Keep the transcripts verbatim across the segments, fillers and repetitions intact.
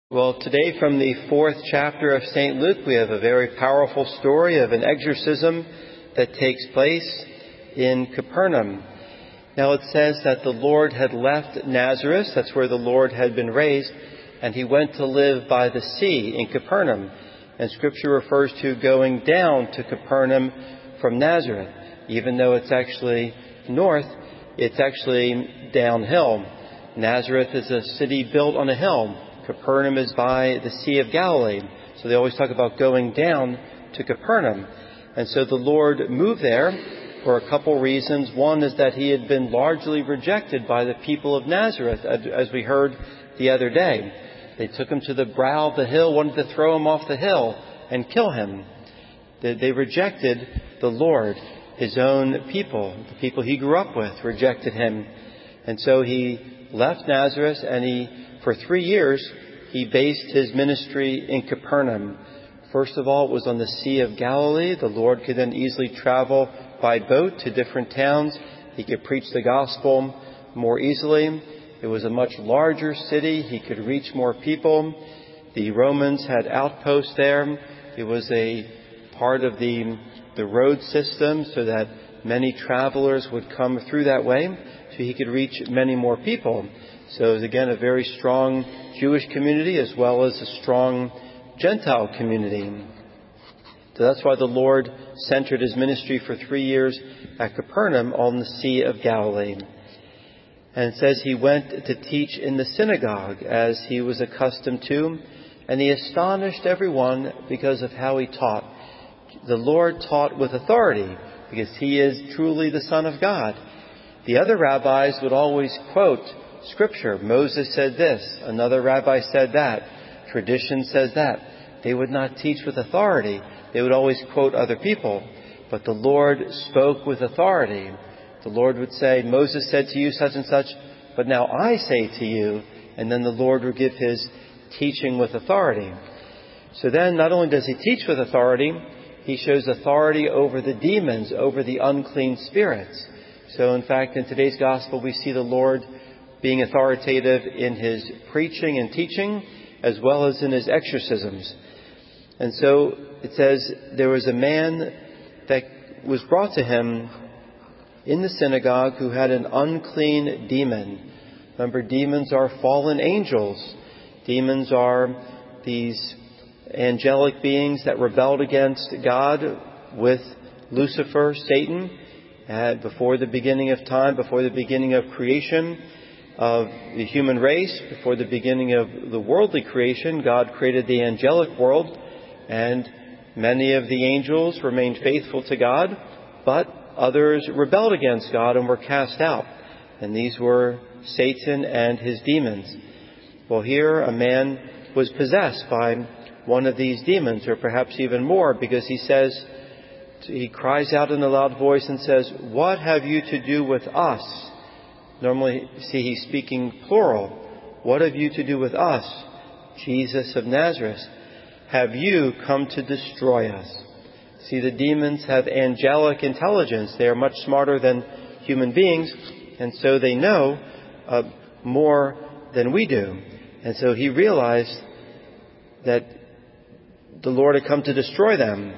Well, today from the fourth chapter of Saint Luke, we have a very powerful story of an exorcism that takes place in Capernaum. Now it says that the Lord had left Nazareth, that's where the Lord had been raised, and he went to live by the sea in Capernaum. And Scripture refers to going down to Capernaum from Nazareth. Even though it's actually north, it's actually downhill. Nazareth is a city built on a hill. Capernaum is by the Sea of Galilee. So they always talk about going down to Capernaum. And so the Lord moved there for a couple reasons. One is that he had been largely rejected by the people of Nazareth, as we heard the other day. They took him to the brow of the hill, wanted to throw him off the hill and kill him. They rejected the Lord. His own people, the people he grew up with, rejected him. And so he left Nazareth, and he For three years, he based his ministry in Capernaum. First of all, it was on the Sea of Galilee. The Lord could then easily travel by boat to different towns. He could preach the gospel more easily. It was a much larger city. He could reach more people. The Romans had outposts there. It was a part of the, the road system so that many travelers would come through that way, so he could reach many more people. So it was, again, a very strong Jewish community as well as a strong Gentile community. So that's why the Lord centered his ministry for three years at Capernaum on the Sea of Galilee. And it says he went to teach in the synagogue as he was accustomed to, and he astonished everyone because of how he taught. The Lord taught with authority because he is truly the Son of God. The other rabbis would always quote Scripture. Moses said this. Another rabbi said that. Tradition says that. They would not teach with authority. They would always quote other people. But the Lord spoke with authority. The Lord would say, Moses said to you such and such, but now I say to you. And then the Lord would give his teaching with authority. So then not only does he teach with authority, he shows authority over the demons, over the unclean spirits. So in fact, in today's gospel, we see the Lord being authoritative in his preaching and teaching, as well as in his exorcisms. And so it says there was a man that was brought to him in the synagogue who had an unclean demon. Remember, demons are fallen angels. Demons are these angelic beings that rebelled against God with Lucifer, Satan, uh, before the beginning of time, before the beginning of creation of the human race, before the beginning of the worldly creation. God created the angelic world, and many of the angels remained faithful to God, but others rebelled against God and were cast out. And these were Satan and his demons. Well, here a man was possessed by one of these demons, or perhaps even more, because he says, he cries out in a loud voice and says, "What have you to do with us?" Normally, see, he's speaking plural. "What have you to do with us, Jesus of Nazareth? Have you come to destroy us?" See, the demons have angelic intelligence. They are much smarter than human beings, and so they know uh, more than we do. And so he realized that the Lord had come to destroy them.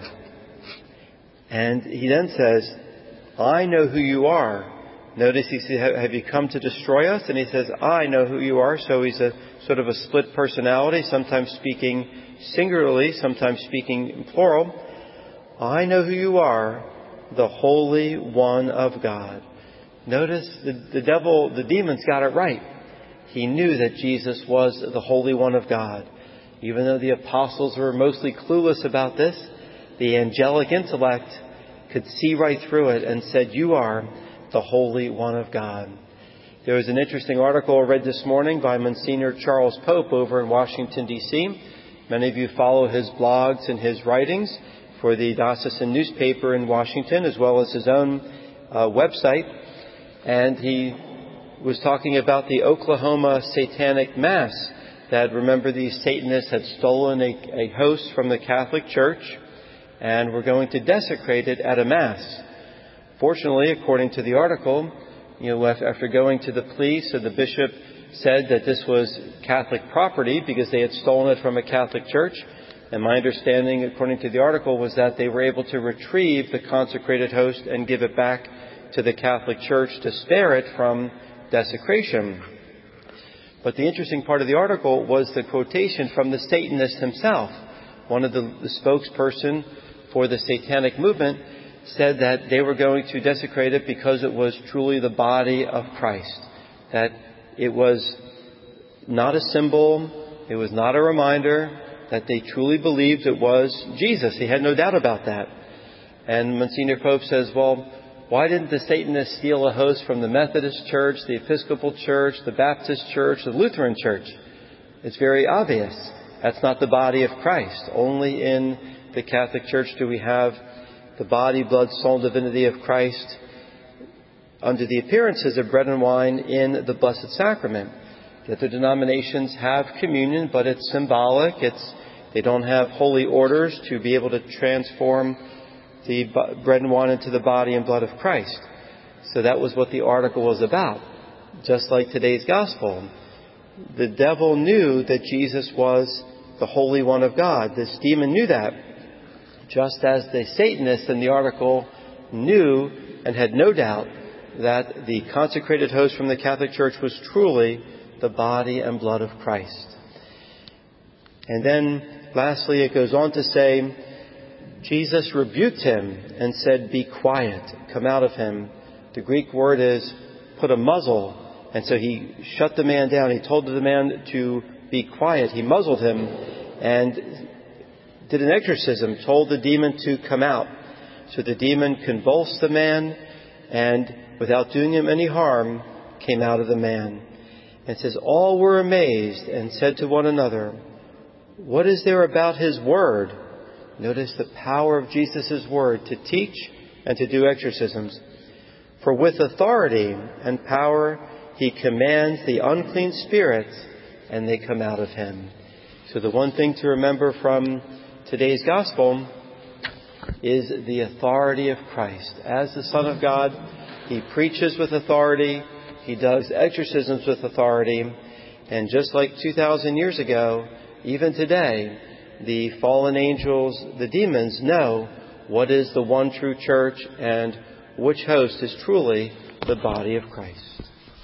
And he then says, "I know who you are." Notice he says, "Have you come to destroy us?" And he says, "I know who you are." So he's a sort of a split personality, sometimes speaking singularly, sometimes speaking in plural. "I know who you are, the Holy One of God." Notice the, the devil, the demons got it right. He knew that Jesus was the Holy One of God. Even though the apostles were mostly clueless about this, the angelic intellect could see right through it and said, "You are the Holy One of God." There was an interesting article I read this morning by Monsignor Charles Pope over in Washington, D C Many of you follow his blogs and his writings for the diocesan newspaper in Washington, as well as his own uh, website. And he was talking about the Oklahoma Satanic Mass, that, remember, these Satanists had stolen a, a host from the Catholic Church and were going to desecrate it at a Mass. Fortunately, according to the article, you know, after going to the police or the bishop said that this was Catholic property because they had stolen it from a Catholic church. And my understanding, according to the article, was that they were able to retrieve the consecrated host and give it back to the Catholic Church to spare it from desecration. But the interesting part of the article was the quotation from the Satanist himself. One of the, the spokesperson for the satanic movement said that they were going to desecrate it because it was truly the body of Christ. That it was not a symbol, it was not a reminder, that they truly believed it was Jesus. He had no doubt about that. And Monsignor Pope says, well, why didn't the Satanists steal a host from the Methodist Church, the Episcopal Church, the Baptist Church, the Lutheran Church? It's very obvious. That's not the body of Christ. Only in the Catholic Church do we have the body, blood, soul, and divinity of Christ under the appearances of bread and wine in the Blessed Sacrament. The other denominations have communion, but it's symbolic. It's They don't have holy orders to be able to transform the bread and wine into the body and blood of Christ. So that was what the article was about. Just like today's gospel. The devil knew that Jesus was the Holy One of God. This demon knew that. Just as the Satanists in the article knew and had no doubt that the consecrated host from the Catholic Church was truly the body and blood of Christ. And then, lastly, it goes on to say, Jesus rebuked him and said, "Be quiet, come out of him." The Greek word is put a muzzle. And so he shut the man down. He told the man to be quiet. He muzzled him and did an exorcism, told the demon to come out. So the demon convulsed the man and, without doing him any harm, came out of the man. And it says, all were amazed and said to one another, "What is there about his word?" Notice the power of Jesus' word to teach and to do exorcisms. "For with authority and power he commands the unclean spirits, and they come out of him." So the one thing to remember from today's gospel is the authority of Christ. As the Son of God, he preaches with authority. He does exorcisms with authority. And just like two thousand years ago, even today, the fallen angels, the demons, know what is the one true church and which host is truly the body of Christ.